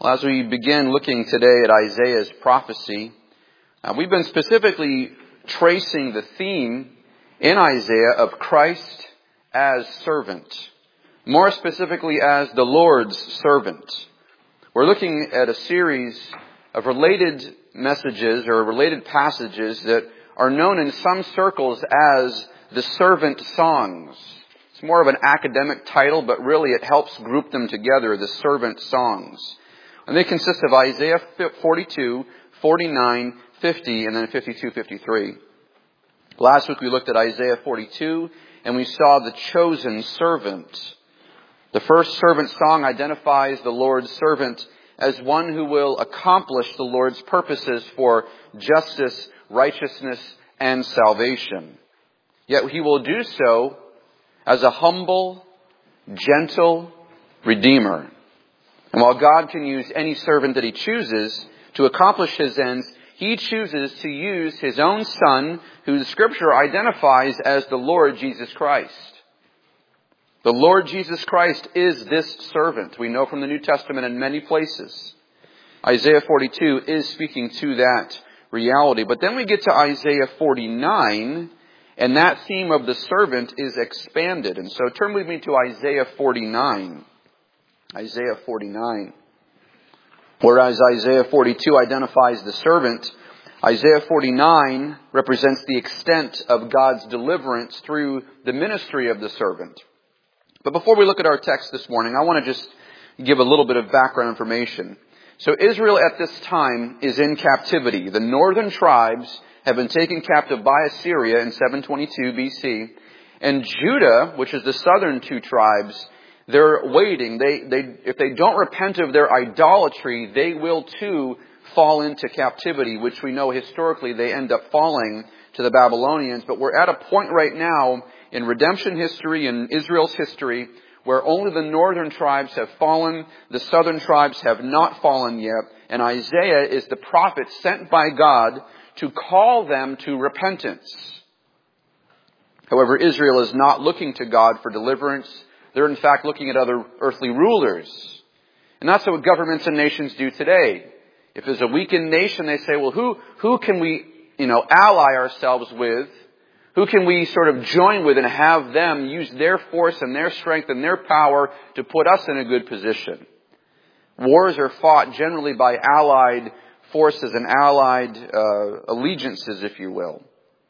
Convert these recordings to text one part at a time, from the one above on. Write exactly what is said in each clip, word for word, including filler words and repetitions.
Well, as we begin looking today at Isaiah's prophecy, uh, we've been specifically tracing the theme in Isaiah of Christ as servant, more specifically as the Lord's servant. We're looking at a series of related messages or related passages that are known in some circles as the servant songs. It's more of an academic title, but really it helps group them together, the servant songs. And they consist of Isaiah forty-two, forty-nine, fifty, and then fifty-two, fifty-three. Last week we looked at Isaiah forty-two, and we saw the chosen servant. The first servant song identifies the Lord's servant as one who will accomplish the Lord's purposes for justice, righteousness, and salvation. Yet he will do so as a humble, gentle Redeemer. And while God can use any servant that He chooses to accomplish His ends, He chooses to use His own Son, who the Scripture identifies as the Lord Jesus Christ. The Lord Jesus Christ is this servant. We know from the New Testament in many places. Isaiah forty-two is speaking to that reality. But then we get to Isaiah forty-nine, and that theme of the servant is expanded. And so turn with me to Isaiah forty-nine. Isaiah forty-nine. Whereas Isaiah forty-two identifies the servant, Isaiah forty-nine represents the extent of God's deliverance through the ministry of the servant. But before we look at our text this morning, I want to just give a little bit of background information. So Israel at this time is in captivity. The northern tribes have been taken captive by Assyria in seven twenty-two B C. And Judah, which is the southern two tribes, they're waiting. They, they, if they don't repent of their idolatry, they will too fall into captivity, which we know historically they end up falling to the Babylonians. But we're at a point right now in redemption history, in Israel's history, where only the northern tribes have fallen, the southern tribes have not fallen yet, and Isaiah is the prophet sent by God to call them to repentance. However, Israel is not looking to God for deliverance. They're in fact looking at other earthly rulers. And that's what governments and nations do today. If there's a weakened nation, they say, well, who, who can we, you know, ally ourselves with? Who can we sort of join with and have them use their force and their strength and their power to put us in a good position? Wars are fought generally by allied forces and allied uh, allegiances, if you will.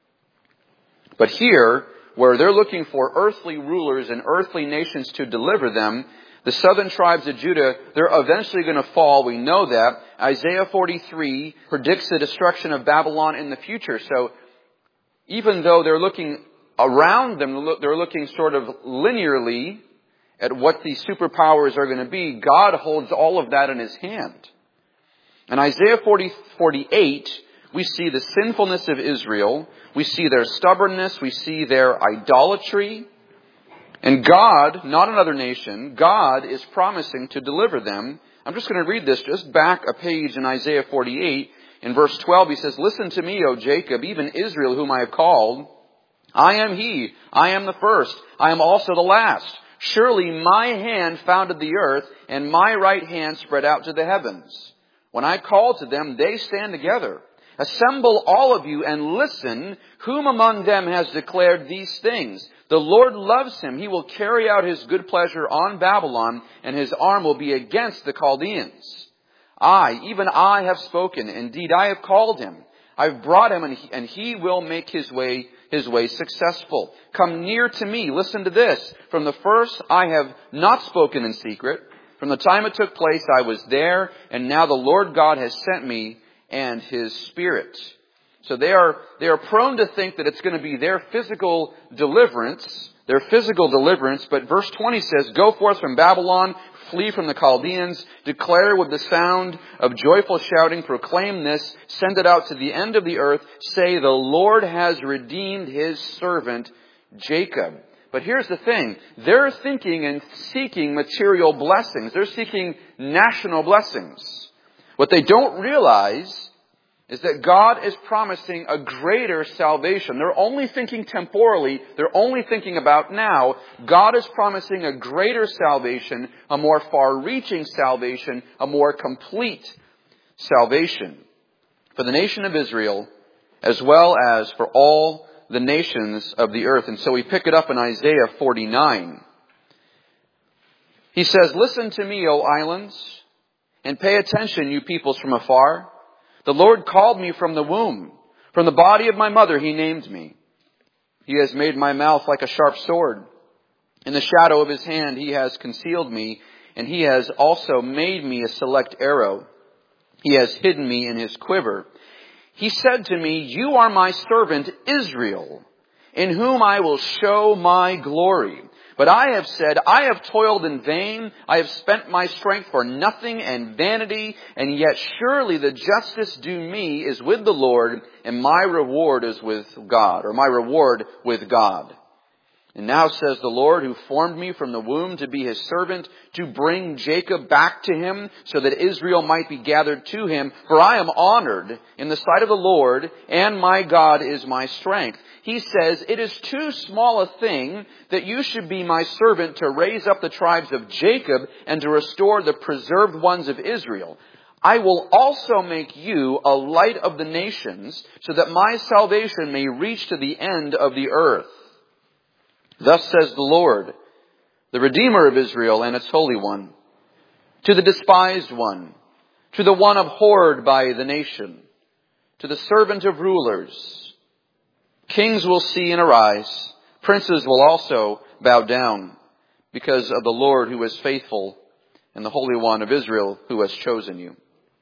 But here, where they're looking for earthly rulers and earthly nations to deliver them, the southern tribes of Judah, they're eventually going to fall. We know that. Isaiah forty-three predicts the destruction of Babylon in the future. So even though they're looking around them, they're looking sort of linearly at what the superpowers are going to be, God holds all of that in His hand. In Isaiah forty, forty-eight, we see the sinfulness of Israel. We see their stubbornness. We see their idolatry. And God, not another nation, God is promising to deliver them. I'm just going to read this just back a page in Isaiah forty-eight. In verse twelve, He says, "Listen to me, O Jacob, even Israel, whom I have called. I am He. I am the first. I am also the last. Surely my hand founded the earth, and my right hand spread out to the heavens. When I call to them, they stand together. Assemble all of you and listen. Whom among them has declared these things? The Lord loves him. He will carry out His good pleasure on Babylon, and His arm will be against the Chaldeans. I, even I have spoken. Indeed, I have called him. I've brought him, and he, and he will make his way, his way successful. Come near to me. Listen to this. From the first, I have not spoken in secret. From the time it took place, I was there, and now the Lord God has sent me and His Spirit." So they are, they are prone to think that it's going to be their physical deliverance, their physical deliverance. But verse twenty says, "Go forth from Babylon, flee from the Chaldeans, declare with the sound of joyful shouting, proclaim this, send it out to the end of the earth, say, the Lord has redeemed His servant Jacob." But here's the thing. They're thinking and seeking material blessings. They're seeking national blessings. What they don't realize is that God is promising a greater salvation. They're only thinking temporally. They're only thinking about now. God is promising a greater salvation, a more far-reaching salvation, a more complete salvation for the nation of Israel, as well as for all the nations of the earth. And so we pick it up in Isaiah forty-nine. He says, "Listen to me, O islands, and pay attention, you peoples from afar. The Lord called me from the womb. From the body of my mother he named me. He has made my mouth like a sharp sword. In the shadow of his hand he has concealed me, and he has also made me a select arrow. He has hidden me in his quiver. He said to me, you are my servant Israel, in whom I will show my glory. But I have said, I have toiled in vain. I have spent my strength for nothing and vanity. And yet surely the justice due me is with the Lord, and my reward is with God, or my reward with God. And now says the Lord, who formed me from the womb to be his servant, to bring Jacob back to him, so that Israel might be gathered to him. For I am honored in the sight of the Lord, and my God is my strength. He says, it is too small a thing that you should be my servant to raise up the tribes of Jacob and to restore the preserved ones of Israel. I will also make you a light of the nations, so that my salvation may reach to the end of the earth. Thus says the Lord, the Redeemer of Israel and its Holy One, to the despised one, to the one abhorred by the nation, to the servant of rulers. Kings will see and arise, princes will also bow down, because of the Lord who is faithful and the Holy One of Israel who has chosen you.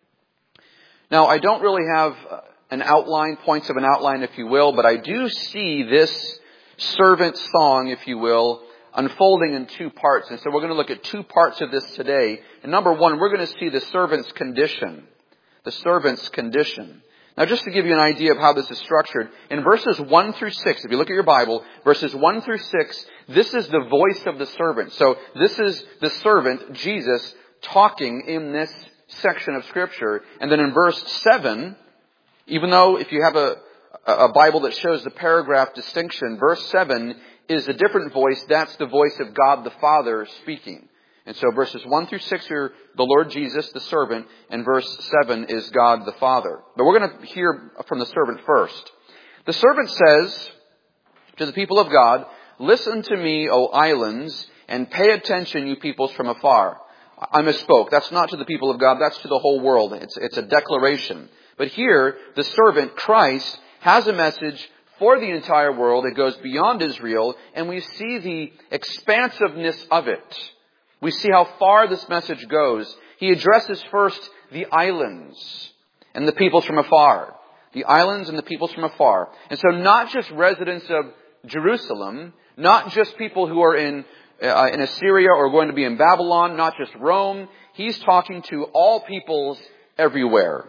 Now, I don't really have an outline, points of an outline, if you will, but I do see this servant song, if you will, unfolding in two parts. And so we're going to look at two parts of this today. And number one, we're going to see the servant's condition. The servant's condition. Now, just to give you an idea of how this is structured, in verses one through six, if you look at your Bible, verses one through six, this is the voice of the servant. So this is the servant, Jesus, talking in this section of Scripture. And then in verse seven, even though if you have a A Bible that shows the paragraph distinction, verse seven is a different voice. That's the voice of God the Father speaking. And so verses one through six are the Lord Jesus, the servant, and verse seven is God the Father. But we're going to hear from the servant first. The servant says to the people of God, listen to me, O islands, and pay attention, you peoples from afar. I misspoke. That's not to the people of God. That's to the whole world. It's, it's a declaration. But here, the servant, Christ, has a message for the entire world. It goes beyond Israel, and we see the expansiveness of it. We see how far this message goes. He addresses first the islands and the peoples from afar. The islands and the peoples from afar. And so not just residents of Jerusalem, not just people who are in, uh, in Assyria or going to be in Babylon, not just Rome. He's talking to all peoples everywhere.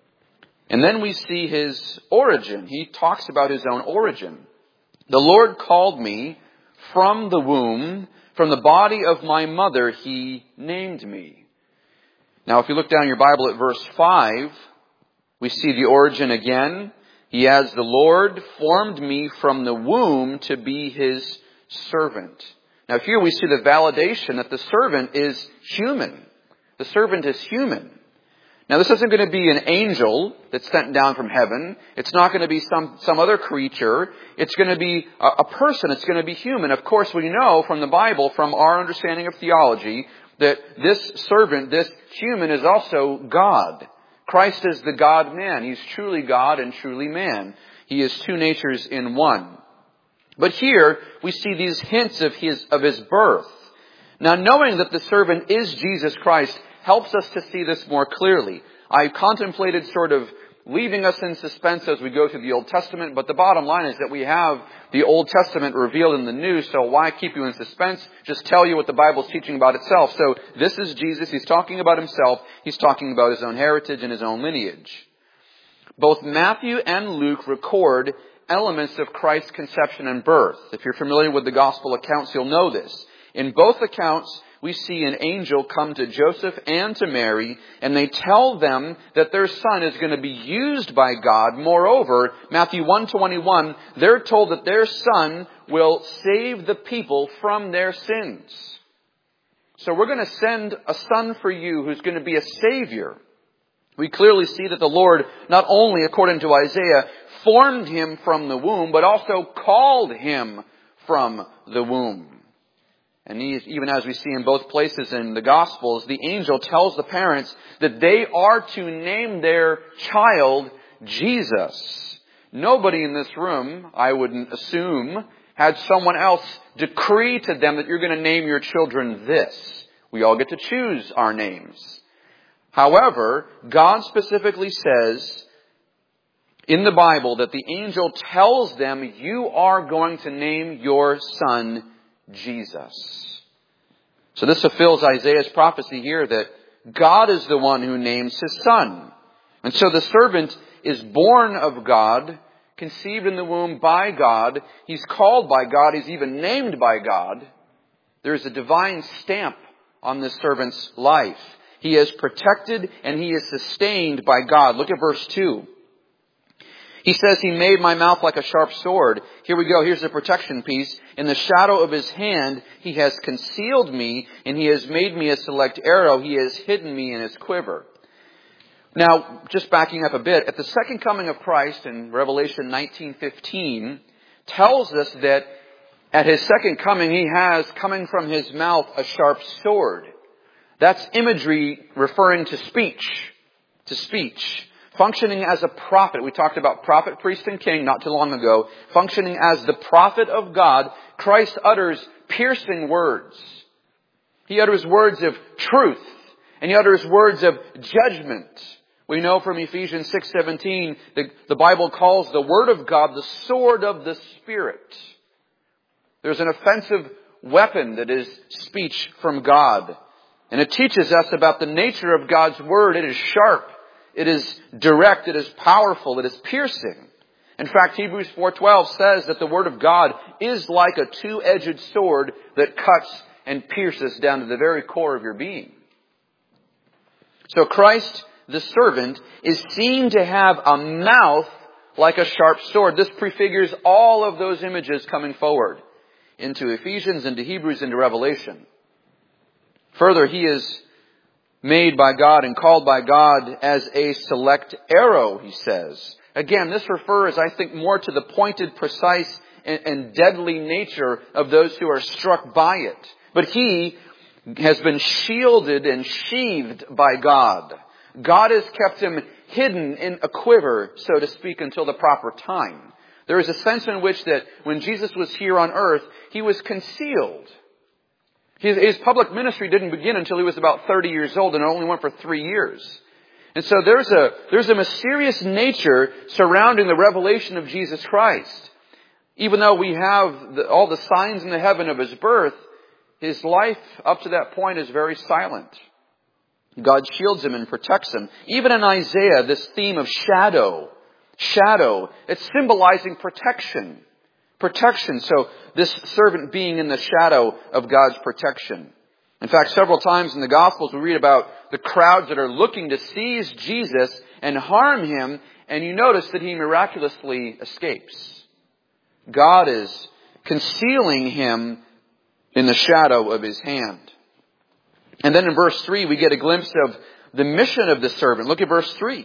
And then we see his origin. He talks about his own origin. The Lord called me from the womb, from the body of my mother, he named me. Now, if you look down your Bible at verse five, we see the origin again. He adds, the Lord formed me from the womb to be his servant. Now, here we see the validation that the servant is human. The servant is human. Now, this isn't going to be an angel that's sent down from heaven. It's not going to be some, some other creature. It's going to be a, a person. It's going to be human. Of course, we know from the Bible, from our understanding of theology, that this servant, this human, is also God. Christ is the God-man. He's truly God and truly man. He is two natures in one. But here, we see these hints of his, of his birth. Now, knowing that the servant is Jesus Christ helps us to see this more clearly. I contemplated sort of leaving us in suspense as we go through the Old Testament, but the bottom line is that we have the Old Testament revealed in the New, so why keep you in suspense? Just tell you what the Bible's teaching about itself. So this is Jesus. He's talking about himself. He's talking about his own heritage and his own lineage. Both Matthew and Luke record elements of Christ's conception and birth. If you're familiar with the gospel accounts, you'll know this. In both accounts, we see an angel come to Joseph and to Mary, and they tell them that their son is going to be used by God. Moreover, Matthew one twenty-one, they're told that their son will save the people from their sins. So we're going to send a son for you who's going to be a savior. We clearly see that the Lord, not only according to Isaiah, formed him from the womb, but also called him from the womb. And he, even as we see in both places in the Gospels, the angel tells the parents that they are to name their child Jesus. Nobody in this room, I wouldn't assume, had someone else decree to them that you're going to name your children this. We all get to choose our names. However, God specifically says in the Bible that the angel tells them, you are going to name your son Jesus. So this fulfills Isaiah's prophecy here that God is the one who names his son. And so the servant is born of God, conceived in the womb by God. He's called by God. He's even named by God. There's a divine stamp on this servant's life. He is protected and he is sustained by God. Look at verse two. He says, he made my mouth like a sharp sword. Here we go. Here's the protection piece. In the shadow of his hand, he has concealed me, and he has made me a select arrow. He has hidden me in his quiver. Now, just backing up a bit, at the second coming of Christ in Revelation nineteen fifteen, tells us that at his second coming, he has coming from his mouth a sharp sword. That's imagery referring to speech, to speech. Functioning as a prophet. We talked about prophet, priest, and king not too long ago. Functioning as the prophet of God, Christ utters piercing words. He utters words of truth. And he utters words of judgment. We know from Ephesians six seventeen, the, the Bible calls the word of God the sword of the Spirit. There's an offensive weapon that is speech from God. And it teaches us about the nature of God's word. It is sharp. It is direct, it is powerful, it is piercing. In fact, Hebrews four twelve says that the Word of God is like a two-edged sword that cuts and pierces down to the very core of your being. So Christ, the servant, is seen to have a mouth like a sharp sword. This prefigures all of those images coming forward into Ephesians, into Hebrews, into Revelation. Further, he is made by God and called by God as a select arrow, he says. Again, this refers, I think, more to the pointed, precise, and, and deadly nature of those who are struck by it. But he has been shielded and sheathed by God. God has kept him hidden in a quiver, so to speak, until the proper time. There is a sense in which that when Jesus was here on earth, he was concealed. His, his public ministry didn't begin until he was about thirty years old, and it only went for three years. And so there's a, there's a mysterious nature surrounding the revelation of Jesus Christ. Even though we have the, all the signs in the heaven of his birth, his life up to that point is very silent. God shields him and protects him. Even in Isaiah, this theme of shadow, shadow, it's symbolizing protection. Protection. So this servant being in the shadow of God's protection. In fact, several times in the Gospels we read about the crowds that are looking to seize Jesus and harm him, and you notice that he miraculously escapes. God is concealing him in the shadow of his hand. And then in verse three we get a glimpse of the mission of the servant. Look at verse three.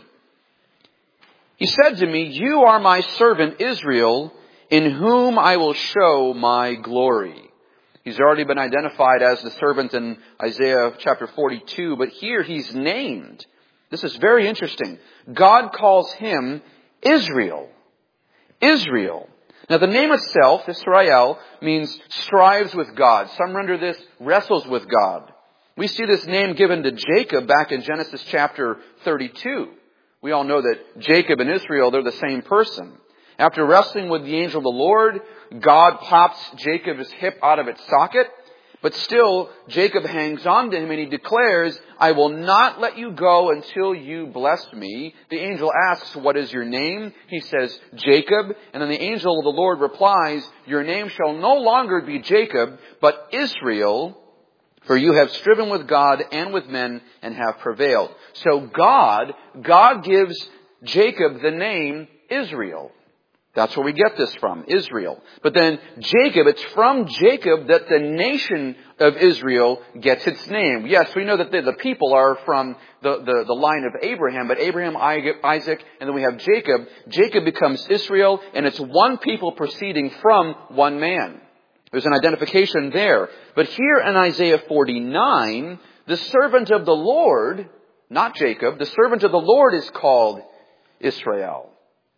He said to me, "You are my servant Israel, in whom I will show my glory." He's already been identified as the servant in Isaiah chapter forty-two, but here he's named. This is very interesting. God calls him Israel. Israel. Now the name itself, Israel, means strives with God. Some render this wrestles with God. We see this name given to Jacob back in Genesis chapter thirty-two. We all know that Jacob and Israel, they're the same person. After wrestling with the angel of the Lord, God pops Jacob's hip out of its socket. But still, Jacob hangs on to him and he declares, "I will not let you go until you bless me." The angel asks, "What is your name?" He says, "Jacob." And then the angel of the Lord replies, "Your name shall no longer be Jacob, but Israel, For you have striven with God and with men and have prevailed. So God, God gives Jacob the name Israel. That's where we get this from, Israel. But then Jacob, it's from Jacob that the nation of Israel gets its name. Yes, we know that the, the people are from the, the, the line of Abraham, but Abraham, Isaac, and then we have Jacob. Jacob becomes Israel, and it's one people proceeding from one man. There's an identification there. But here in Isaiah forty-nine, the servant of the Lord, not Jacob, the servant of the Lord is called Israel.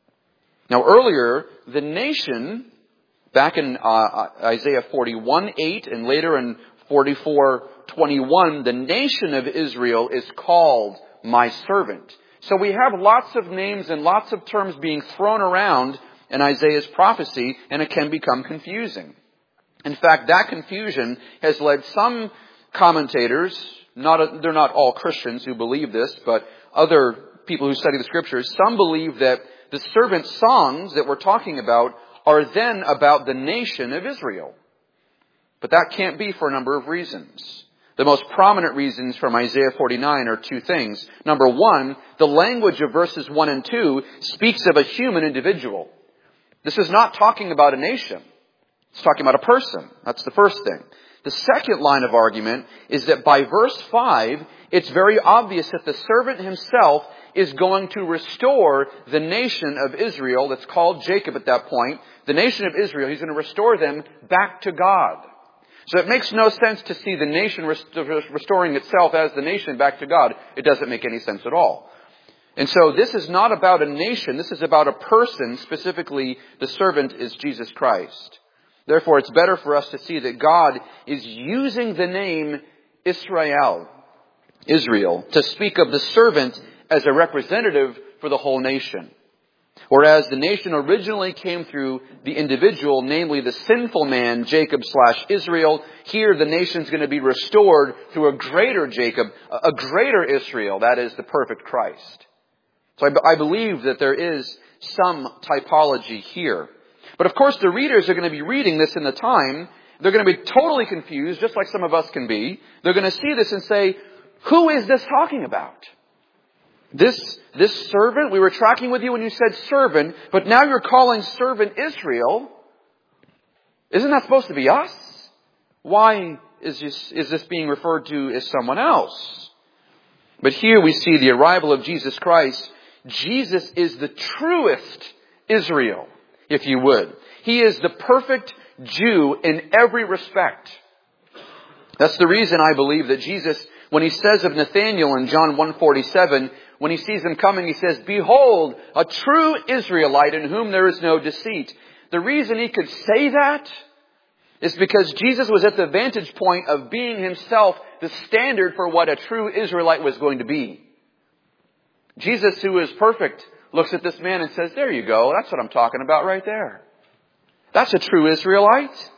Now earlier, the nation, back in uh, Isaiah forty-one eight and later in forty-four twenty-one, the nation of Israel is called my servant. So we have lots of names and lots of terms being thrown around in Isaiah's prophecy, and it can become confusing. In fact, that confusion has led some commentators, not they're not all Christians who believe this, but other people who study the Scriptures, some believe that the servant songs that we're talking about are then about the nation of Israel. But that can't be for a number of reasons. The most prominent reasons from Isaiah forty-nine are two things. Number one, the language of verses one and two speaks of a human individual. This is not talking about a nation. It's talking about a person. That's the first thing. The second line of argument is that by verse five, it's very obvious that the servant himself is going to restore the nation of Israel, that's called Jacob at that point. The nation of Israel, he's going to restore them back to God. So it makes no sense to see the nation restoring itself as the nation back to God. It doesn't make any sense at all. And so this is not about a nation. This is about a person. Specifically, the servant is Jesus Christ. Therefore, it's better for us to see that God is using the name Israel, Israel, to speak of the servant as a representative for the whole nation. Whereas the nation originally came through the individual, namely the sinful man, Jacob slash Israel, here the nation's going to be restored through a greater Jacob, a greater Israel, that is the perfect Christ. So I, I believe that there is some typology here. But of course the readers are going to be reading this in the time. They're going to be totally confused, just like some of us can be. They're going to see this and say, who is this talking about? This, this servant, we were tracking with you when you said servant, but now you're calling servant Israel. Isn't that supposed to be us? Why is this, is this being referred to as someone else? But here we see the arrival of Jesus Christ. Jesus is the truest Israel, if you would. He is the perfect Jew in every respect. That's the reason I believe that Jesus, when he says of Nathanael in John one forty-seven, when he sees him coming, he says, "Behold, a true Israelite in whom there is no deceit." The reason he could say that is because Jesus was at the vantage point of being himself the standard for what a true Israelite was going to be. Jesus, who is perfect, looks at this man and says, there you go. That's what I'm talking about right there. That's a true Israelite.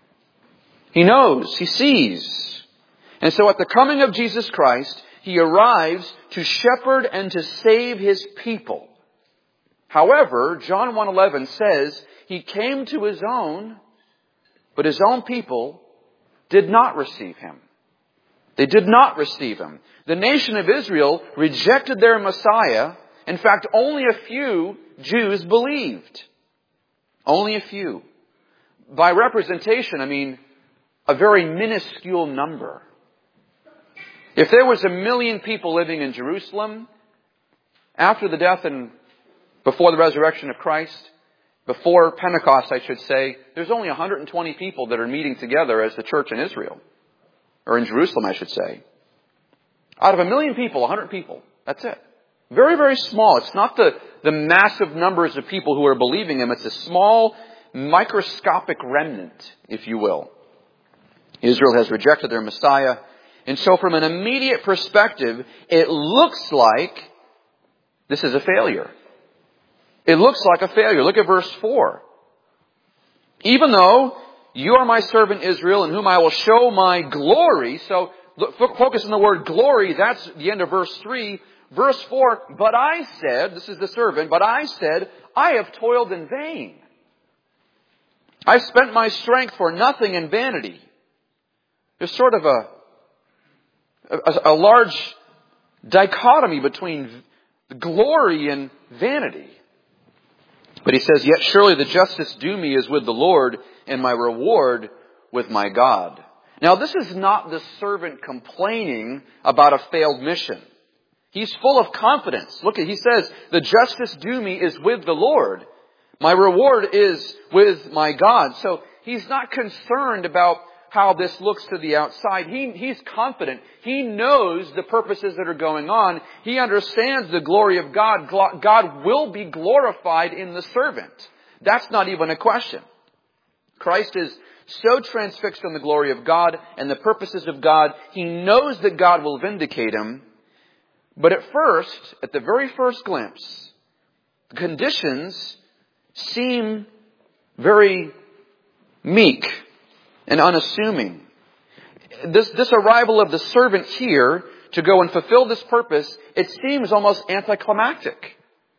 He knows. He sees. And so at the coming of Jesus Christ, he arrives to shepherd and to save his people. However, John one eleven says he came to his own, but his own people did not receive him. They did not receive him. The nation of Israel rejected their Messiah. In fact, only a few Jews believed. Only a few. By representation, I mean a very minuscule number. If there was a million people living in Jerusalem, after the death and before the resurrection of Christ, before Pentecost, I should say, there's only one hundred twenty people that are meeting together as the church in Israel. Or in Jerusalem, I should say. Out of a million people, one hundred people. That's it. Very, very small. It's not the, the massive numbers of people who are believing him. It's a small, microscopic remnant, if you will. Israel has rejected their Messiah. And so from an immediate perspective, it looks like this is a failure. It looks like a failure. Look at verse four. Even though you are my servant Israel, in whom I will show my glory. So look, focus on the word glory. That's the end of verse three. Verse four, but I said, this is the servant, but I said, I have toiled in vain. I've spent my strength for nothing in vanity. There's sort of a a, a large dichotomy between glory and vanity. But he says, yet surely the justice due me is with the Lord, and my reward with my God. Now this is not the servant complaining about a failed mission. He's full of confidence. Look, he says, the justice due me is with the Lord. My reward is with my God. So he's not concerned about how this looks to the outside. He, he's confident. He knows the purposes that are going on. He understands the glory of God. God will be glorified in the servant. That's not even a question. Christ is so transfixed on the glory of God and the purposes of God, he knows that God will vindicate him. But at first, at the very first glimpse, the conditions seem very meek and unassuming. This, this arrival of the servant here to go and fulfill this purpose, it seems almost anticlimactic.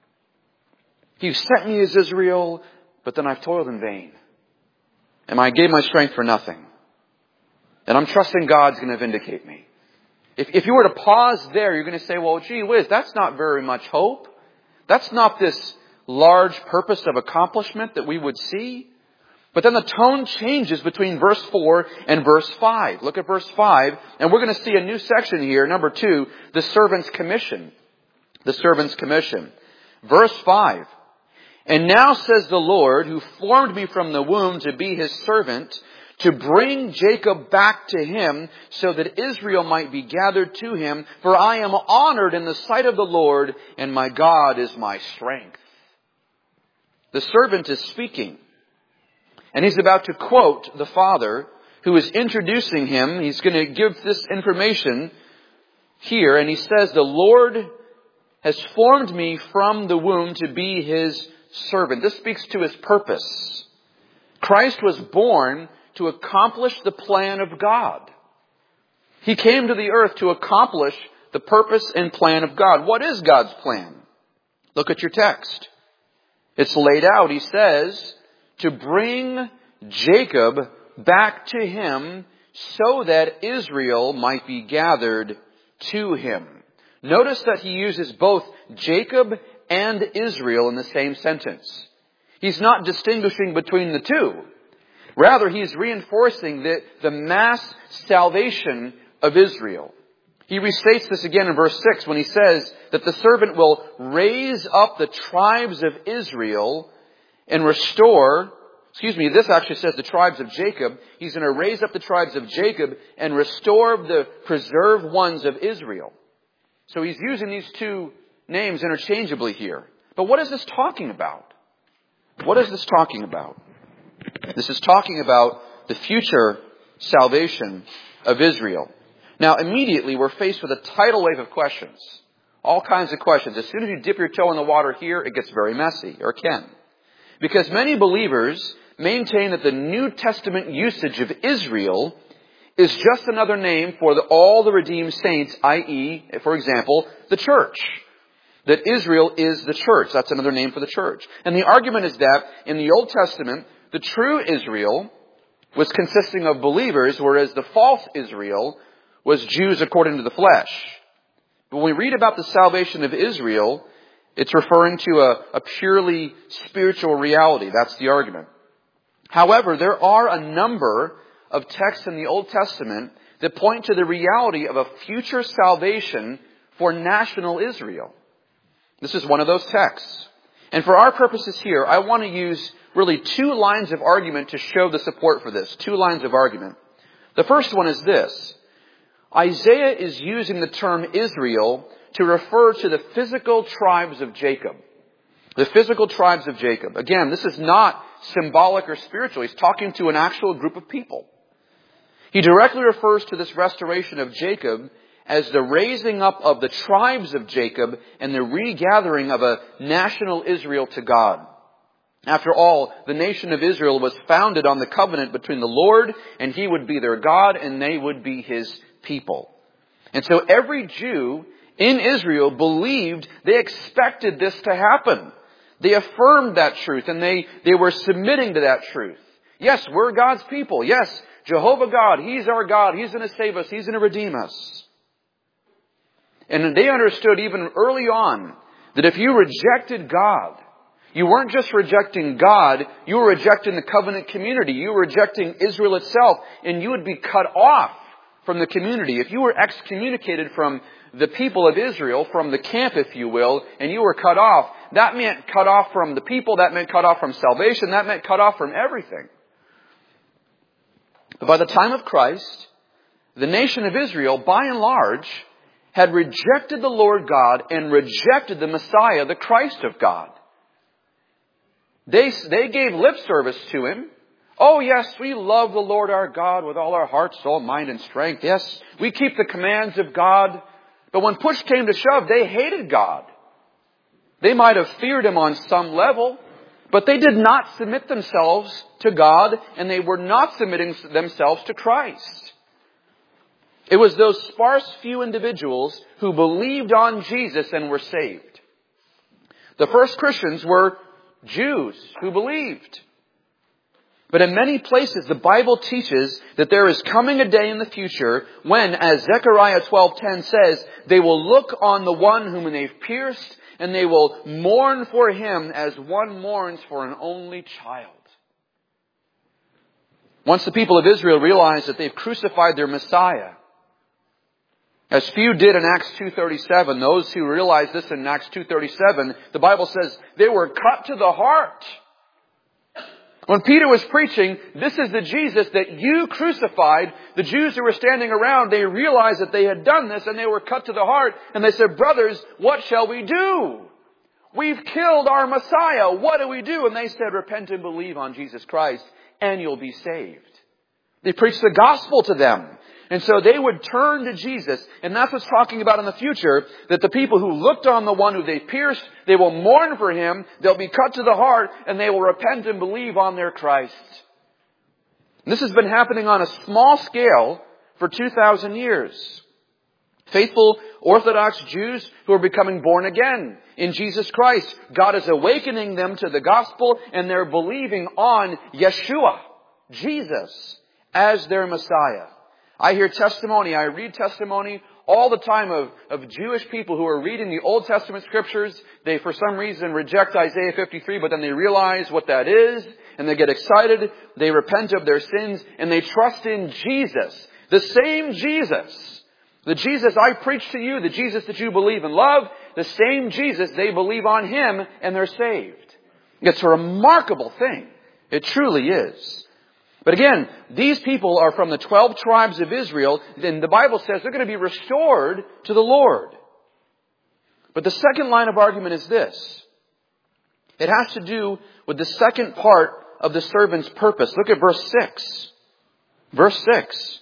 You sent me as Israel, but then I've toiled in vain. And I gave my strength for nothing. And I'm trusting God's going to vindicate me. If, if you were to pause there, you're going to say, well, gee whiz, that's not very much hope. That's not this large purpose of accomplishment that we would see. But then the tone changes between verse four and verse five. Look at verse five, and we're going to see a new section here. Number two, the servant's commission. The servant's commission. Verse five. And now says the Lord, who formed me from the womb to be his servant, to bring Jacob back to him, so that Israel might be gathered to him. For I am honored in the sight of the Lord, and my God is my strength. The servant is speaking. And he's about to quote the Father who is introducing him. He's going to give this information here. And he says, the Lord has formed me from the womb to be his servant. This speaks to his purpose. Christ was born to accomplish the plan of God. He came to the earth to accomplish the purpose and plan of God. What is God's plan? Look at your text. It's laid out. He says, to bring Jacob back to him so that Israel might be gathered to him. Notice that he uses both Jacob and Israel in the same sentence. He's not distinguishing between the two. Rather, he's reinforcing the, the mass salvation of Israel. He restates this again in verse six when he says that the servant will raise up the tribes of Israel and restore, excuse me, this actually says the tribes of Jacob. He's going to raise up the tribes of Jacob and restore the preserved ones of Israel. So he's using these two names interchangeably here. But what is this talking about? What is this talking about? This is talking about the future salvation of Israel. Now, immediately we're faced with a tidal wave of questions. All kinds of questions. As soon as you dip your toe in the water here, it gets very messy, or can. Because many believers maintain that the New Testament usage of Israel is just another name for the, all the redeemed saints, that is, for example, the church. That Israel is the church. That's another name for the church. And the argument is that in the Old Testament, the true Israel was consisting of believers, whereas the false Israel was Jews according to the flesh. But when we read about the salvation of Israel, it's referring to a, a purely spiritual reality. That's the argument. However, there are a number of texts in the Old Testament that point to the reality of a future salvation for national Israel. This is one of those texts. And for our purposes here, I want to use really two lines of argument to show the support for this. Two lines of argument. The first one is this. Isaiah is using the term Israel to refer to the physical tribes of Jacob. The physical tribes of Jacob. Again, this is not symbolic or spiritual. He's talking to an actual group of people. He directly refers to this restoration of Jacob as the raising up of the tribes of Jacob and the regathering of a national Israel to God. After all, the nation of Israel was founded on the covenant between the Lord, and He would be their God, and they would be His people. And so every Jew in Israel believed, they expected this to happen. They affirmed that truth, and they, they were submitting to that truth. Yes, we're God's people. Yes, Jehovah God, He's our God. He's going to save us. He's going to redeem us. And they understood even early on that if you rejected God, you weren't just rejecting God, you were rejecting the covenant community. You were rejecting Israel itself, and you would be cut off from the community. If you were excommunicated from the people of Israel, from the camp, if you will, and you were cut off, that meant cut off from the people, that meant cut off from salvation, that meant cut off from everything. But by the time of Christ, the nation of Israel, by and large, had rejected the Lord God and rejected the Messiah, the Christ of God. They, they gave lip service to Him. Oh yes, we love the Lord our God with all our heart, soul, mind, and strength. Yes, we keep the commands of God. But when push came to shove, they hated God. They might have feared Him on some level, but they did not submit themselves to God, and they were not submitting themselves to Christ. It was those sparse few individuals who believed on Jesus and were saved. The first Christians were Jews who believed. But in many places, the Bible teaches that there is coming a day in the future when, as Zechariah twelve ten says, they will look on the one whom they've pierced, and they will mourn for Him as one mourns for an only child. Once the people of Israel realize that they've crucified their Messiah, as few did in Acts two thirty-seven, those who realized this in Acts two thirty-seven, the Bible says they were cut to the heart. When Peter was preaching, this is the Jesus that you crucified, the Jews who were standing around, they realized that they had done this and they were cut to the heart. And they said, brothers, what shall we do? We've killed our Messiah. What do we do? And they said, repent and believe on Jesus Christ and you'll be saved. They preached the gospel to them. And so they would turn to Jesus. And that's what's talking about in the future, that the people who looked on the one who they pierced, they will mourn for Him, they'll be cut to the heart, and they will repent and believe on their Christ. And this has been happening on a small scale for two thousand years. Faithful Orthodox Jews who are becoming born again in Jesus Christ. God is awakening them to the gospel, and they're believing on Yeshua, Jesus, as their Messiah. I hear testimony, I read testimony all the time of, of Jewish people who are reading the Old Testament scriptures. They, for some reason, reject Isaiah fifty-three, but then they realize what that is, and they get excited. They repent of their sins, and they trust in Jesus. The same Jesus. The Jesus I preach to you, the Jesus that you believe and love, the same Jesus, they believe on Him, and they're saved. It's a remarkable thing. It truly is. But again, these people are from the twelve tribes of Israel, and the Bible says they're going to be restored to the Lord. But the second line of argument is this. It has to do with the second part of the servant's purpose. Look at verse six. Verse six.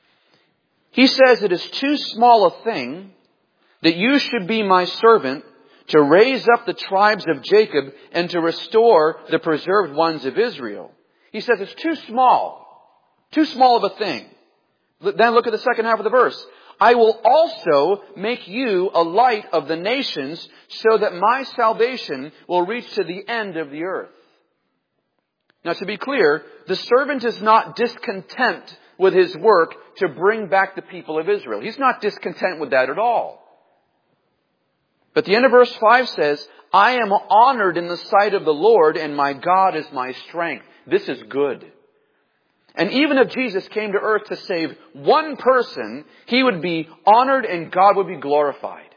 He says, it is too small a thing that you should be my servant to raise up the tribes of Jacob and to restore the preserved ones of Israel. He says it's too small. Too small of a thing. Then look at the second half of the verse. I will also make you a light of the nations so that my salvation will reach to the end of the earth. Now to be clear, the servant is not discontent with his work to bring back the people of Israel. He's not discontent with that at all. But the end of verse five says, I am honored in the sight of the Lord, and my God is my strength. This is good. And even if Jesus came to earth to save one person, He would be honored and God would be glorified.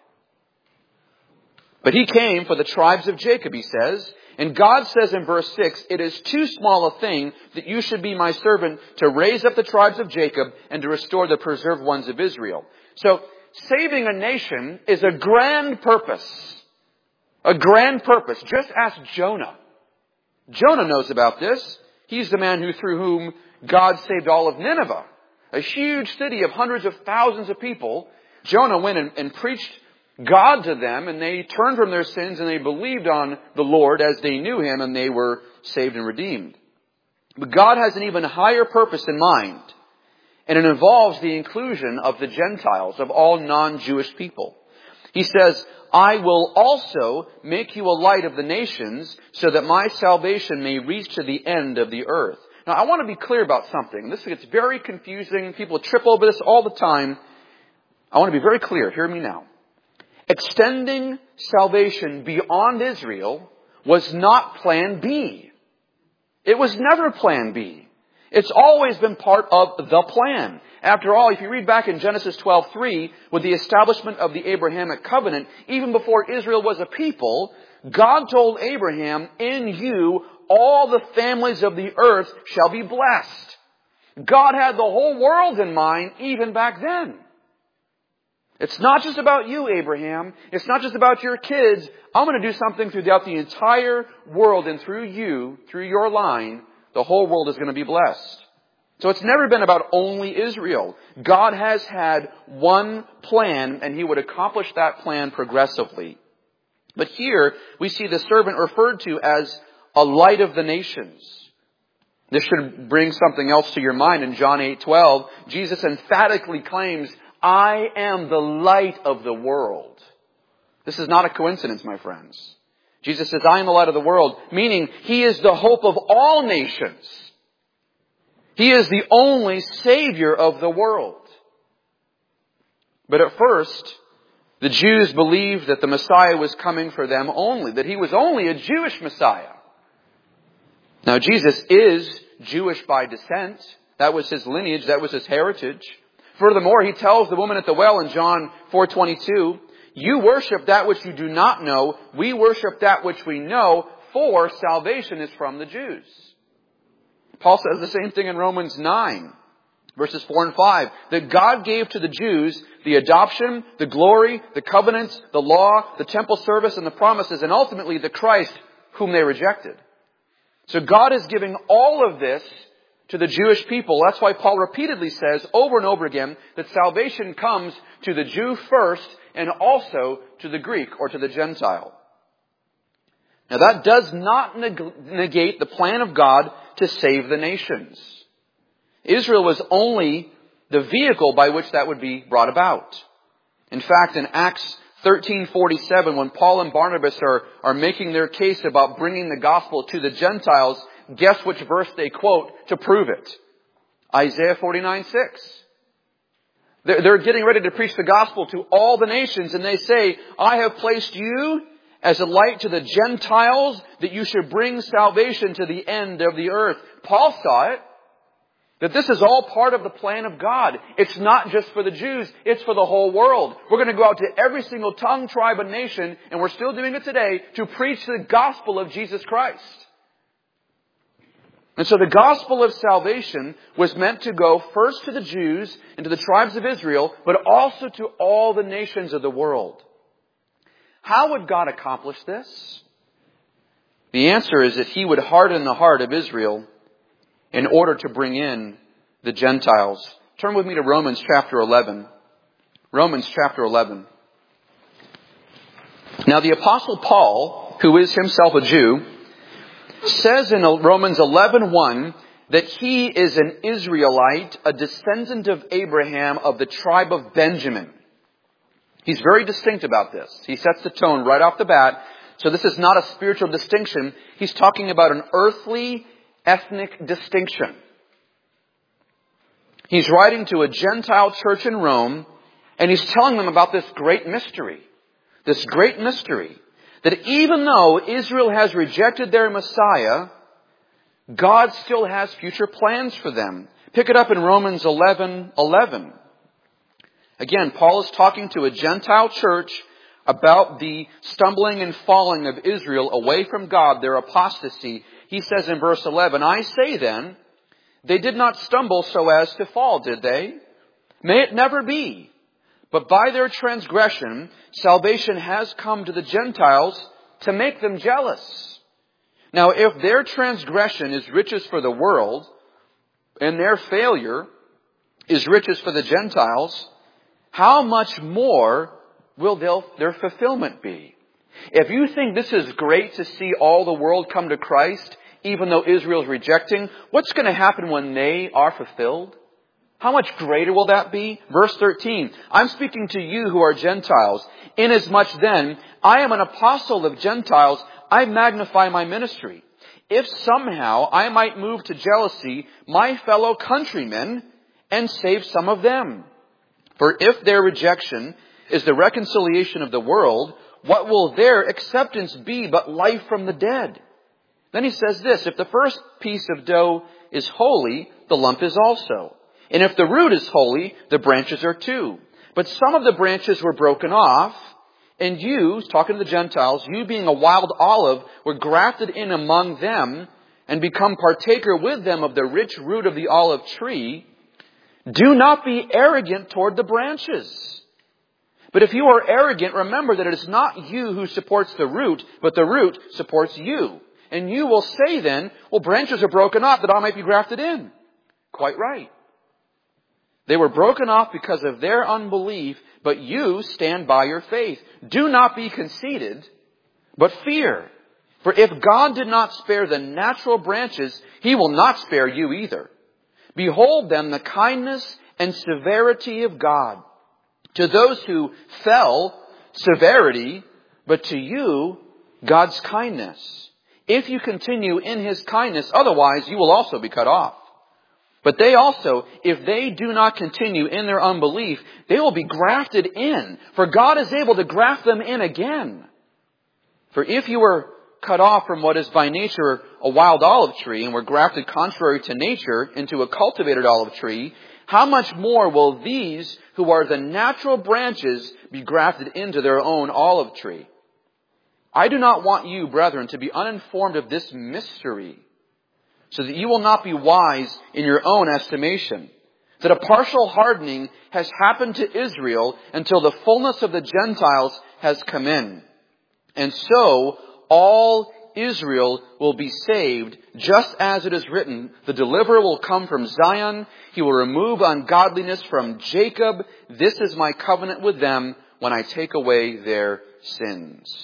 But He came for the tribes of Jacob, He says. And God says in verse six, it is too small a thing that you should be my servant to raise up the tribes of Jacob and to restore the preserved ones of Israel. So, saving a nation is a grand purpose. A grand purpose. Just ask Jonah. Jonah knows about this. He's the man who, through whom God saved all of Nineveh. A huge city of hundreds of thousands of people. Jonah went and, and preached God to them, and they turned from their sins and they believed on the Lord as they knew Him, and they were saved and redeemed. But God has an even higher purpose in mind. And it involves the inclusion of the Gentiles, of all non-Jewish people. He says, I will also make you a light of the nations so that my salvation may reach to the end of the earth. Now, I want to be clear about something. This gets very confusing. People trip over this all the time. I want to be very clear. Hear me now. extending salvation beyond Israel was not plan B. It was never plan B. It's always been part of the plan. After all, if you read back in Genesis twelve three, with the establishment of the Abrahamic covenant, even before Israel was a people, God told Abraham, in you all the families of the earth shall be blessed. God had the whole world in mind even back then. It's not just about you, Abraham. It's not just about your kids. I'm going to do something throughout the entire world, and through you, through your line, the whole world is going to be blessed. So it's never been about only Israel. God has had one plan, and He would accomplish that plan progressively. But here, we see the servant referred to as a light of the nations. This should bring something else to your mind. In John eight twelve, Jesus emphatically claims, I am the light of the world. This is not a coincidence, my friends. Jesus says, I am the light of the world, meaning He is the hope of all nations. He is the only Savior of the world. But at first, the Jews believed that the Messiah was coming for them only, that He was only a Jewish Messiah. Now, Jesus is Jewish by descent. That was His lineage. That was His heritage. Furthermore, He tells the woman at the well in John four twenty-two, you worship that which you do not know. We worship that which we know, for salvation is from the Jews. Paul says the same thing in Romans nine, verses four and five, that God gave to the Jews the adoption, the glory, the covenants, the law, the temple service, and the promises, and ultimately the Christ whom they rejected. So God is giving all of this to the Jewish people. That's why Paul repeatedly says over and over again that salvation comes to the Jew first and also to the Greek or to the Gentile. Now that does not neg- negate the plan of God to save the nations. Israel was only the vehicle by which that would be brought about. In fact, in Acts thirteen forty-seven, when Paul and Barnabas are, are making their case about bringing the gospel to the Gentiles, guess which verse they quote to prove it? Isaiah forty-nine six. They're, they're getting ready to preach the gospel to all the nations, and they say, I have placed you as a light to the Gentiles, that you should bring salvation to the end of the earth. Paul saw it. That this is all part of the plan of God. It's not just for the Jews, it's for the whole world. We're going to go out to every single tongue, tribe, and nation, and we're still doing it today, to preach the gospel of Jesus Christ. And so the gospel of salvation was meant to go first to the Jews and to the tribes of Israel, but also to all the nations of the world. How would God accomplish this? The answer is that He would harden the heart of Israel in order to bring in the Gentiles. Turn with me to Romans chapter eleven. Romans chapter eleven. Now the Apostle Paul, who is himself a Jew, says in Romans eleven one that he is an Israelite, a descendant of Abraham of the tribe of Benjamin. He's very distinct about this. He sets the tone right off the bat. So this is not a spiritual distinction. He's talking about an earthly, ethnic distinction. He's writing to a Gentile church in Rome, and he's telling them about this great mystery. This great mystery. That even though Israel has rejected their Messiah, God still has future plans for them. Pick it up in Romans eleven eleven. Again, Paul is talking to a Gentile church about the stumbling and falling of Israel away from God, their apostasy. He says in verse eleven, I say then, they did not stumble so as to fall, did they? May it never be. But by their transgression, salvation has come to the Gentiles to make them jealous. Now, if their transgression is riches for the world, and their failure is riches for the Gentiles, how much more will their fulfillment be? If you think this is great to see all the world come to Christ, even though Israel's rejecting, what's going to happen when they are fulfilled? How much greater will that be? Verse thirteen, I'm speaking to you who are Gentiles. Inasmuch then, I am an apostle of Gentiles, I magnify my ministry. If somehow I might move to jealousy my fellow countrymen and save some of them. For if their rejection is the reconciliation of the world, what will their acceptance be but life from the dead? Then he says this, if the first piece of dough is holy, the lump is also. And if the root is holy, the branches are too. But some of the branches were broken off, and you, talking to the Gentiles, you being a wild olive, were grafted in among them, and become partaker with them of the rich root of the olive tree. Do not be arrogant toward the branches. But if you are arrogant, remember that it is not you who supports the root, but the root supports you. And you will say then, well, branches are broken off that I might be grafted in. Quite right. They were broken off because of their unbelief, but you stand by your faith. Do not be conceited, but fear. For if God did not spare the natural branches, He will not spare you either. Behold then the kindness and severity of God. To those who fell, severity, but to you, God's kindness. If you continue in His kindness, otherwise you will also be cut off. But they also, if they do not continue in their unbelief, they will be grafted in. For God is able to graft them in again. For if you were cut off from what is by nature a wild olive tree and were grafted contrary to nature into a cultivated olive tree, how much more will these who are the natural branches be grafted into their own olive tree? I do not want you, brethren, to be uninformed of this mystery, so that you will not be wise in your own estimation, that a partial hardening has happened to Israel until the fullness of the Gentiles has come in. And so all Israel will be saved, just as it is written, the deliverer will come from Zion. He will remove ungodliness from Jacob. This is my covenant with them when I take away their sins.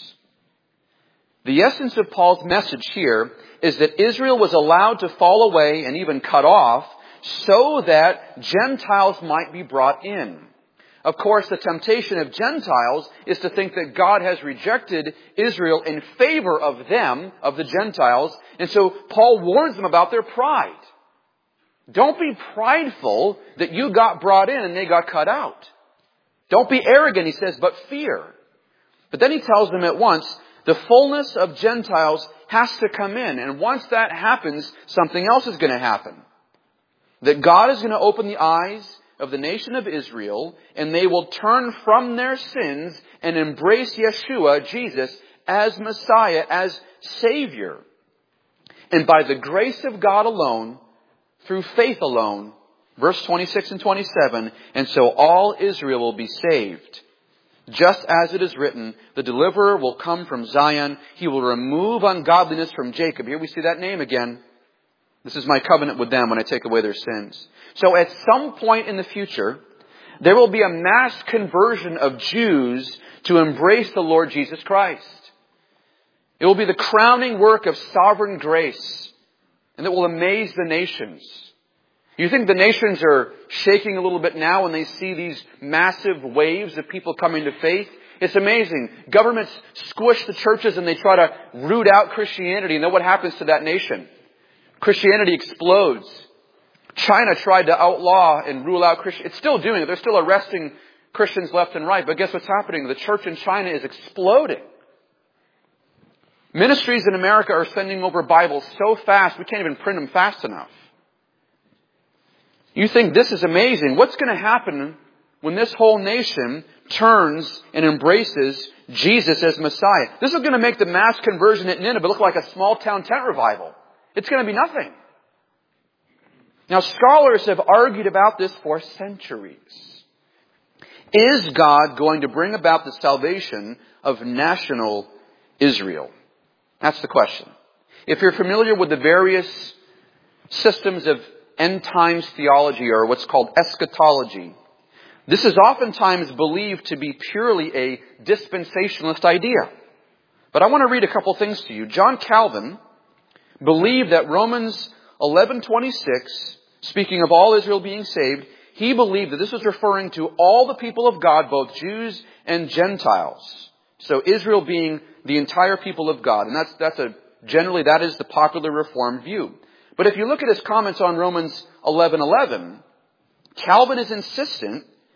The essence of Paul's message here is that Israel was allowed to fall away and even cut off so that Gentiles might be brought in. Of course, the temptation of Gentiles is to think that God has rejected Israel in favor of them, of the Gentiles. And so Paul warns them about their pride. Don't be prideful that you got brought in and they got cut out. Don't be arrogant, he says, but fear. But then he tells them at once, the fullness of Gentiles has to come in. And once that happens, something else is going to happen. That God is going to open the eyes of the nation of Israel, and they will turn from their sins and embrace Yeshua, Jesus, as Messiah, as Savior. And by the grace of God alone, through faith alone, verse twenty-six and twenty-seven, and so all Israel will be saved. Just as it is written, the deliverer will come from Zion. He will remove ungodliness from Jacob. Here we see that name again. This is my covenant with them when I take away their sins. So at some point in the future, there will be a mass conversion of Jews to embrace the Lord Jesus Christ. It will be the crowning work of sovereign grace, and it will amaze the nations. You think the nations are shaking a little bit now when they see these massive waves of people coming to faith? It's amazing. Governments squish the churches and they try to root out Christianity. And then what happens to that nation? Christianity explodes. China tried to outlaw and rule out Christianity. It's still doing it. They're still arresting Christians left and right. But guess what's happening? The church in China is exploding. Ministries in America are sending over Bibles so fast we can't even print them fast enough. You think this is amazing. What's going to happen when this whole nation turns and embraces Jesus as Messiah? This is going to make the mass conversion at Nineveh look like a small town tent revival. It's going to be nothing. Now, scholars have argued about this for centuries. Is God going to bring about the salvation of national Israel? That's the question. If you're familiar with the various systems of end times theology, or what's called eschatology, this is oftentimes believed to be purely a dispensationalist idea. But I want to read a couple things to you. John Calvin believed that Romans eleven twenty-six, speaking of all Israel being saved, he believed that this was referring to all the people of God, both Jews and Gentiles. So Israel being the entire people of God. And that's, that's a, generally that is the popular Reformed view. But if you look at his comments on Romans eleven eleven, Calvin is insistent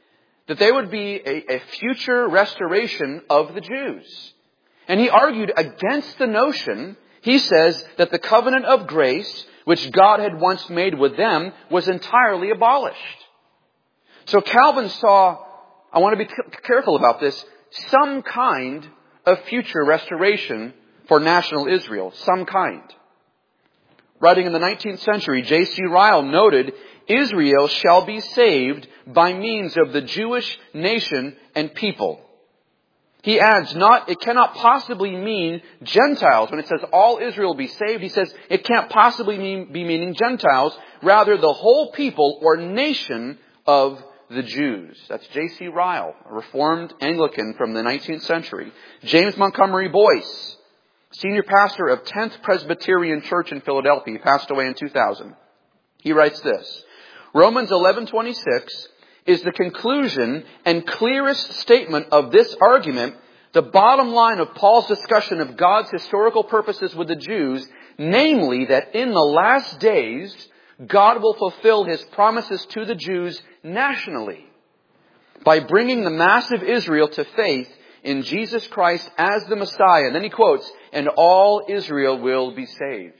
that there would be a, a future restoration of the Jews. And he argued against the notion, he says, that the covenant of grace, which God had once made with them, was entirely abolished. So Calvin saw, I want to be careful about this, some kind of future restoration for national Israel. Some kind. Writing in the nineteenth century, J C Ryle noted, Israel shall be saved by means of the Jewish nation and people. He adds, not, it cannot possibly mean Gentiles. When it says all Israel be saved, he says it can't possibly mean, be meaning Gentiles. Rather, the whole people or nation of the Jews. That's J C Ryle, a Reformed Anglican from the nineteenth century. James Montgomery Boyce, senior pastor of tenth Presbyterian Church in Philadelphia, passed away in two thousand. He writes this, Romans eleven twenty-six is the conclusion and clearest statement of this argument, the bottom line of Paul's discussion of God's historical purposes with the Jews, namely that in the last days, God will fulfill His promises to the Jews nationally by bringing the mass of Israel to faith in Jesus Christ as the Messiah. And then he quotes, and all Israel will be saved.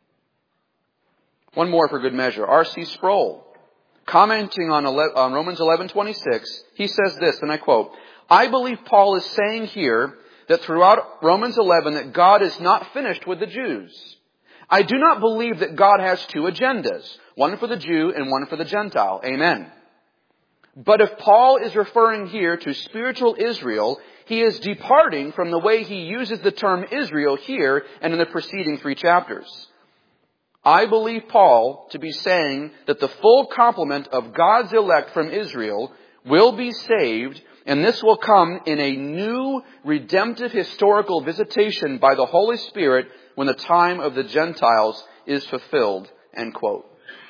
One more for good measure. R C Sproul, commenting on, on Romans eleven twenty-six, he says this, and I quote, I believe Paul is saying here that throughout Romans eleven that God is not finished with the Jews. I do not believe that God has two agendas, one for the Jew and one for the Gentile. Amen. But if Paul is referring here to spiritual Israel, he is departing from the way he uses the term Israel here and in the preceding three chapters. I believe Paul to be saying that the full complement of God's elect from Israel will be saved, and this will come in a new redemptive historical visitation by the Holy Spirit when the time of the Gentiles is fulfilled. End quote.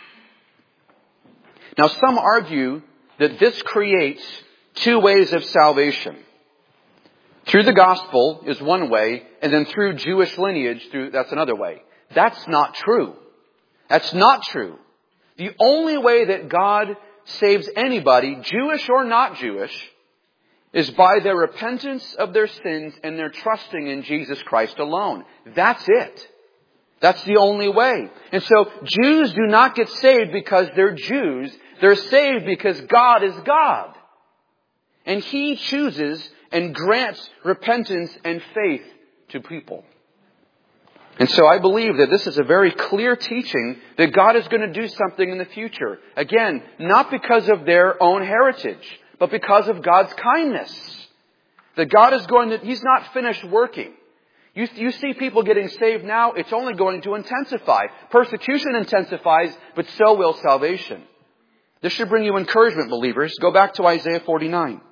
Now some argue that this creates two ways of salvation. Through the gospel is one way, and then through Jewish lineage, through that's another way. That's not true. That's not true. The only way that God saves anybody, Jewish or not Jewish, is by their repentance of their sins and their trusting in Jesus Christ alone. That's it. That's the only way. And so Jews do not get saved because they're Jews. They're saved because God is God. And He chooses and grants repentance and faith to people. And so I believe that this is a very clear teaching that God is going to do something in the future. Again, not because of their own heritage, but because of God's kindness. That God is going to, He's not finished working. You, you see people getting saved now, it's only going to intensify. Persecution intensifies, but so will salvation. This should bring you encouragement, believers. Go back to Isaiah forty-nine.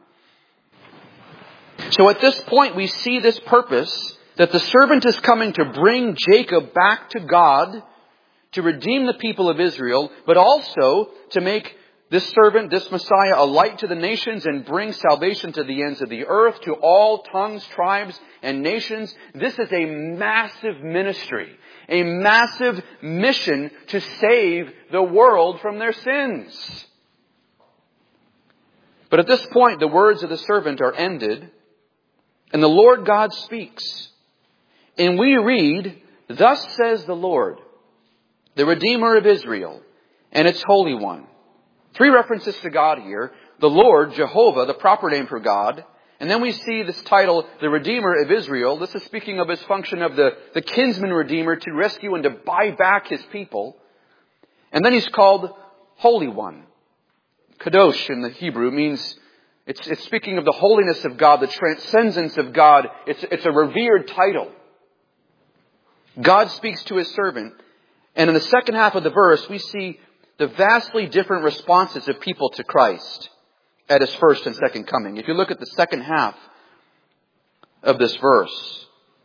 So at this point we see this purpose that the servant is coming to bring Jacob back to God, to redeem the people of Israel, but also to make this servant, this Messiah, a light to the nations and bring salvation to the ends of the earth, to all tongues, tribes, and nations. This is a massive ministry, a massive mission to save the world from their sins. But at this point, the words of the servant are ended, and the Lord God speaks. And we read, thus says the Lord, the Redeemer of Israel, and its Holy One. Three references to God here. The Lord, Jehovah, the proper name for God. And then we see this title, the Redeemer of Israel. This is speaking of His function of the, the kinsman redeemer to rescue and to buy back His people. And then He's called Holy One. Kadosh in the Hebrew means, it's, it's speaking of the holiness of God, the transcendence of God. It's, it's a revered title. God speaks to His servant. And in the second half of the verse, we see the vastly different responses of people to Christ at His first and second coming. If you look at the second half of this verse,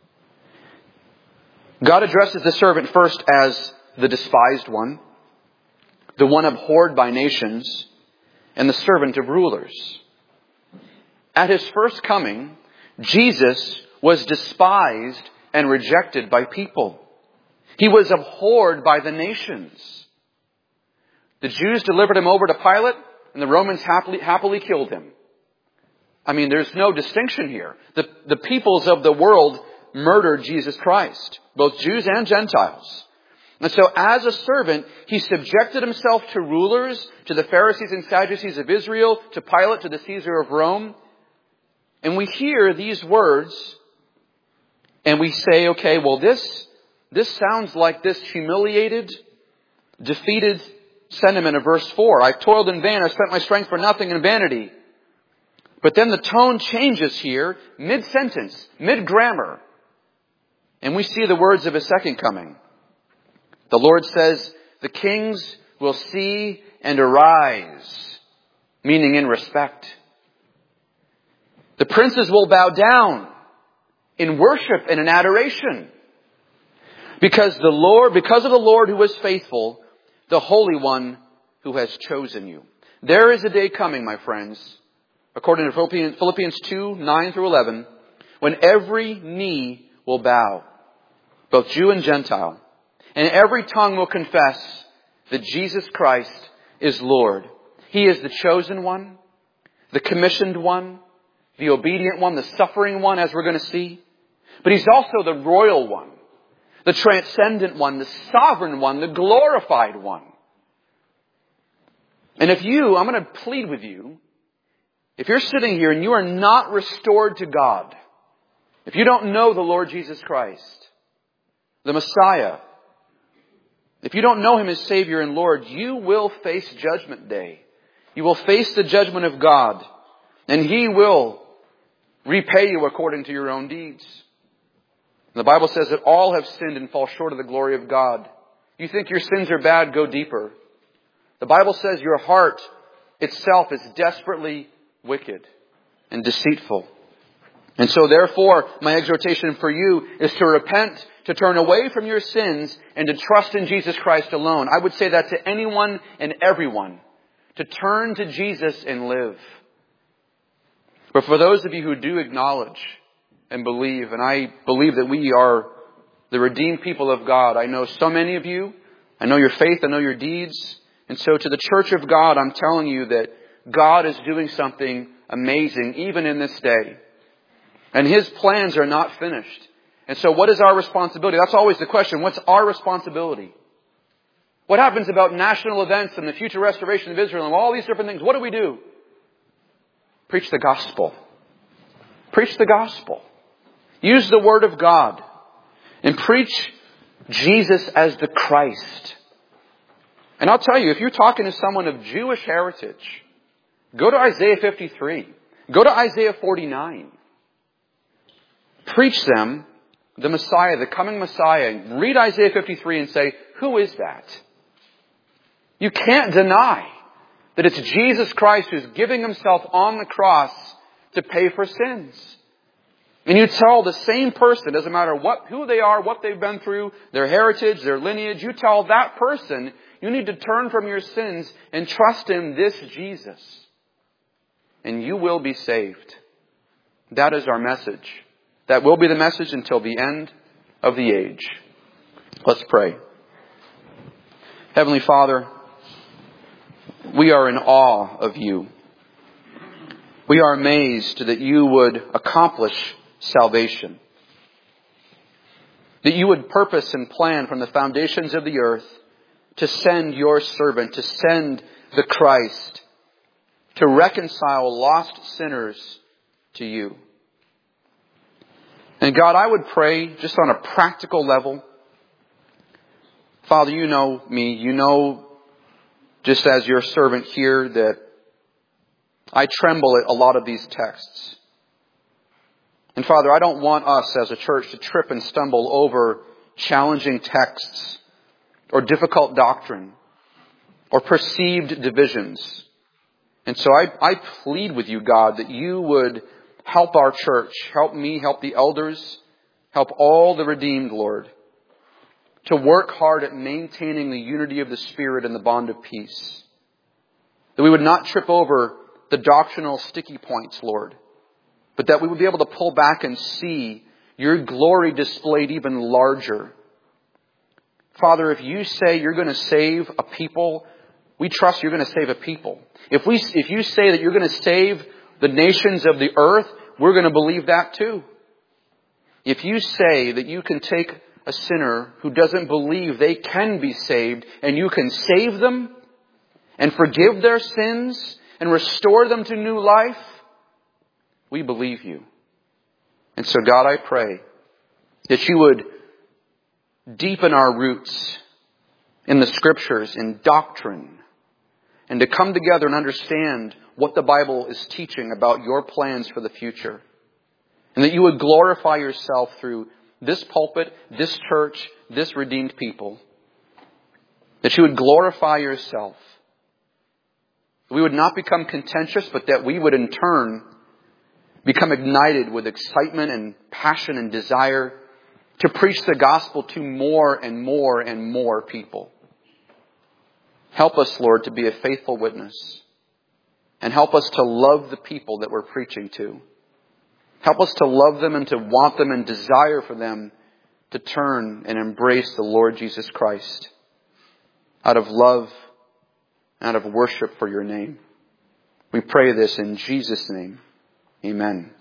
God addresses the servant first as the despised one, the one abhorred by nations, and the servant of rulers. At His first coming, Jesus was despised and rejected by people. He was abhorred by the nations. The Jews delivered Him over to Pilate, and the Romans happily, happily killed Him. I mean, there's no distinction here. The, the peoples of the world murdered Jesus Christ, both Jews and Gentiles. And so as a servant, he subjected himself to rulers, to the Pharisees and Sadducees of Israel, to Pilate, to the Caesar of Rome. And we hear these words and we say, okay, well, this, this sounds like this humiliated, defeated sentiment of verse four. I've toiled in vain. I've spent my strength for nothing in vanity. But then the tone changes here, mid-sentence, mid-grammar. And we see the words of his second coming. The Lord says, the kings will see and arise, meaning in respect. The princes will bow down in worship and in adoration. Because the Lord, because of the Lord who is faithful, the Holy One who has chosen you. There is a day coming, my friends, according to Philippians two, nine through eleven, when every knee will bow, both Jew and Gentile, and every tongue will confess that Jesus Christ is Lord. He is the chosen one, the commissioned one, the obedient one, the suffering one, as we're going to see. But He's also the royal one, the transcendent one, the sovereign one, the glorified one. And if you, I'm going to plead with you, if you're sitting here and you are not restored to God, if you don't know the Lord Jesus Christ, the Messiah, if you don't know Him as Savior and Lord, you will face Judgment Day. You will face the judgment of God, and He will repay you according to your own deeds. The Bible says that all have sinned and fall short of the glory of God. You think your sins are bad, go deeper. The Bible says your heart itself is desperately wicked and deceitful. And so therefore, my exhortation for you is to repent, to turn away from your sins, and to trust in Jesus Christ alone. I would say that to anyone and everyone, to turn to Jesus and live. But for those of you who do acknowledge and believe, and I believe that we are the redeemed people of God, I know so many of you, I know your faith, I know your deeds, and so to the church of God, I'm telling you that God is doing something amazing even in this day. And His plans are not finished. And so what is our responsibility? That's always the question. What's our responsibility? What happens about national events and the future restoration of Israel and all these different things? What do we do? Preach the gospel. Preach the gospel. Use the Word of God. And preach Jesus as the Christ. And I'll tell you, if you're talking to someone of Jewish heritage, go to Isaiah fifty-three. Go to Isaiah forty-nine. Preach them the Messiah, the coming Messiah. Read Isaiah fifty-three and say, who is that? You can't deny that it's Jesus Christ who's giving Himself on the cross to pay for sins. And you tell the same person, doesn't matter what, who they are, what they've been through, their heritage, their lineage, you tell that person, you need to turn from your sins and trust in this Jesus. And you will be saved. That is our message. That will be the message until the end of the age. Let's pray. Heavenly Father, we are in awe of You. We are amazed that You would accomplish salvation. That You would purpose and plan from the foundations of the earth to send Your servant, to send the Christ, to reconcile lost sinners to You. And God, I would pray just on a practical level. Father, You know me. You know, just as Your servant here, that I tremble at a lot of these texts. And Father, I don't want us as a church to trip and stumble over challenging texts or difficult doctrine or perceived divisions. And so I, I plead with You, God, that You would help our church, help me, help the elders, help all the redeemed, Lord, to work hard at maintaining the unity of the Spirit and the bond of peace. That we would not trip over the doctrinal sticky points, Lord, but that we would be able to pull back and see Your glory displayed even larger. Father, if You say You're going to save a people, we trust You're going to save a people. If we, if You say that You're going to save the nations of the earth, we're going to believe that too. If you say that you can take a sinner who doesn't believe they can be saved and you can save them and forgive their sins and restore them to new life, we believe you. And so God, I pray that you would deepen our roots in the Scriptures, in doctrine, and to come together and understand what the Bible is teaching about your plans for the future. And that you would glorify yourself through this pulpit, this church, this redeemed people. That you would glorify yourself. We would not become contentious, but that we would in turn become ignited with excitement and passion and desire to preach the gospel to more and more and more people. Help us, Lord, to be a faithful witness. And help us to love the people that we're preaching to. Help us to love them and to want them and desire for them to turn and embrace the Lord Jesus Christ out of love, out of worship for your name. We pray this in Jesus' name. Amen.